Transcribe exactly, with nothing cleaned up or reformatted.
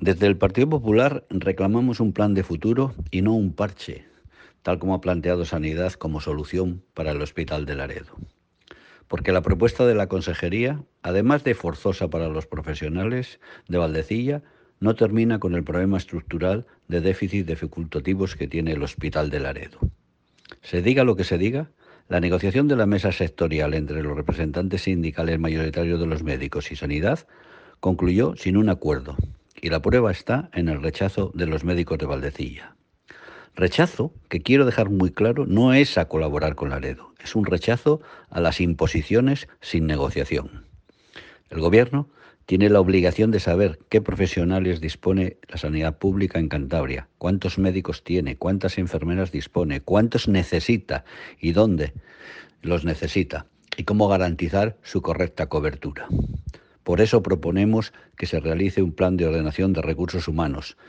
Desde el Partido Popular reclamamos un plan de futuro y no un parche, tal como ha planteado Sanidad como solución para el Hospital de Laredo. Porque la propuesta de la Consejería, además de forzosa para los profesionales de Valdecilla, no termina con el problema estructural de déficit de facultativos que tiene el Hospital de Laredo. Se diga lo que se diga, la negociación de la mesa sectorial entre los representantes sindicales mayoritarios de los médicos y Sanidad concluyó sin un acuerdo, y la prueba está en el rechazo de los médicos de Valdecilla. Rechazo que, quiero dejar muy claro, no es a colaborar con Laredo, es un rechazo a las imposiciones sin negociación. El Gobierno tiene la obligación de saber qué profesionales dispone la sanidad pública en Cantabria, cuántos médicos tiene, cuántas enfermeras dispone, cuántos necesita y dónde los necesita, y cómo garantizar su correcta cobertura. Por eso proponemos que se realice un plan de ordenación de recursos humanos